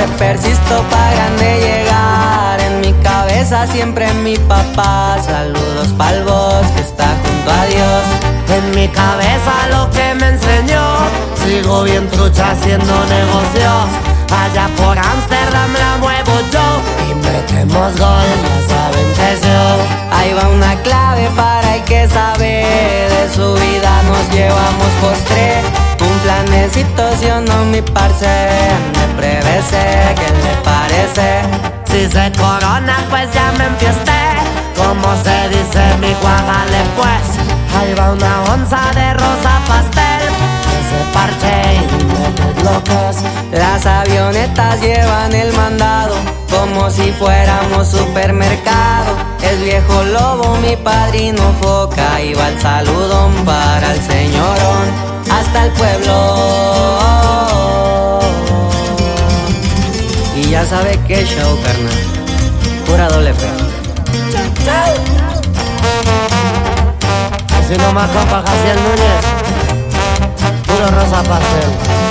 persisto para grande llegar. En mi cabeza siempre mi papá. Saludos pa'l boss que está junto a Dios. En mi cabeza lo que me enseñó. Sigo bien trucha haciendo negocios. Allá por Amsterdam la muevo yo y metemos gol, ya saben que es yo. Ahí va una clave para el que sabe. De su vida nos llevamos postre. Un planecito, ¿sí o no, mi parce? Me prevese, ¿qué le parece? Si se corona pues ya me enfiesté. Como se dice mi guagale pues. Ahí va una onza de rosa pastel. Ese parche y metes lo que es. Las avionetas llevan el mandado como si fuéramos supermercado. El viejo lobo, mi padrino Foca, y va el saludón para el señorón hasta el pueblo. Y ya sabe qué show, carnal, pura doble P. Así nomás compa Jaciel Núñez, puro rosa pastel.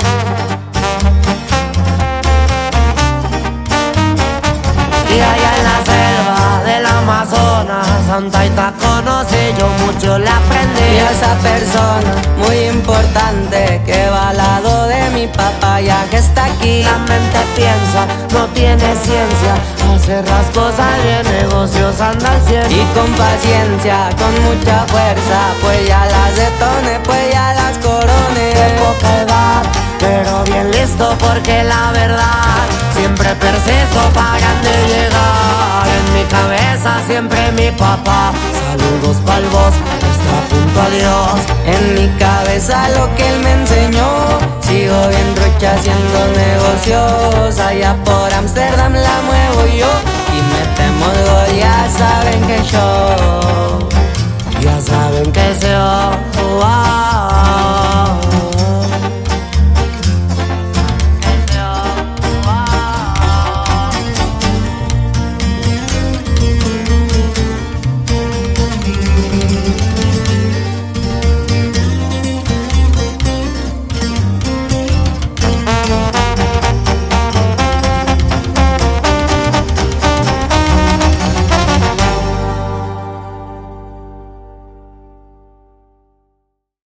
Y allá en la selva del Amazonas, Santa Ita conocí, yo mucho le aprendí. Y a esa persona muy importante que va al lado de mi papá ya que está aquí. La mente piensa, no tiene ciencia, hacer las cosas bien, negocios anda al cien. Y con paciencia, con mucha fuerza, pues ya las detone, pues ya las corone. De poca edad, pero bien listo porque la verdad siempre persisto para grande llegar. En mi cabeza siempre mi papá. Saludos pa'l boss, está junto a Dios. En mi cabeza lo que él me enseñó. Sigo bien trucha haciendo negocios. Allá por Amsterdam la muevo yo y metemos gol, ya saben que show. Ya saben que se va.